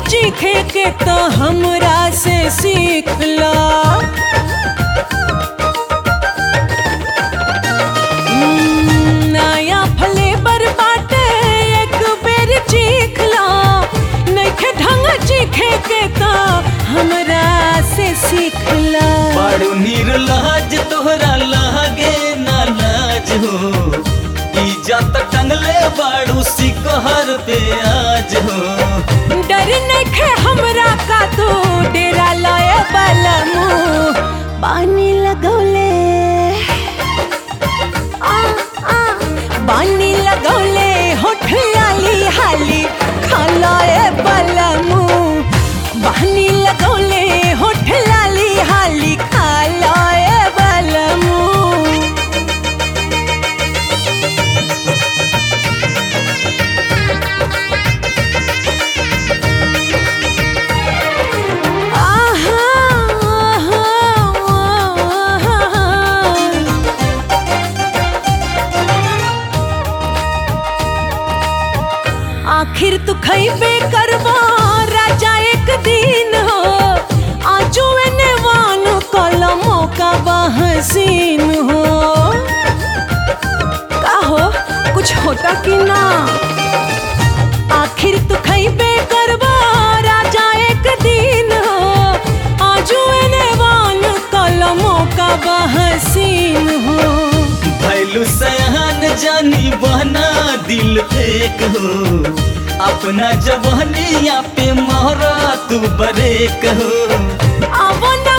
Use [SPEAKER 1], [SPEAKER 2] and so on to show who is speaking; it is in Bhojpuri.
[SPEAKER 1] चीखे के तो हमरा से सीख ला। नया फ्लेवर बाटे एक बेर चीख ला, नइखे ढंग चीखे के तो हमरा से सीख ला।
[SPEAKER 2] बड़ू निर्लज तोहरा लागे ना लाज हो, इज्जत टंगले बाड़ू सिकहर पे आज हो।
[SPEAKER 1] डर नइखे हमरा का तू डेरा लाए वाला मुँह पानी लगौले पानी लगौले होठ लाली हाली खालाए वाला मुँह पानी लगौले होठ लाली हाली खालाए वाला मुँह। आखिर तू खइबे करबो राजा एक दिन हो, आजू एने वान कलमों का बहसीन हो। का हो कुछ होता कि ना? आखिर तू खइबे करबो राजा एक दिन हो, आजू एने वान कलमों का बहसीन हो।
[SPEAKER 2] भैलू सयान जानी बहना दिल फेक हो, अपना जवानिया पे मोहरा तू बरेक हो।
[SPEAKER 1] अब ना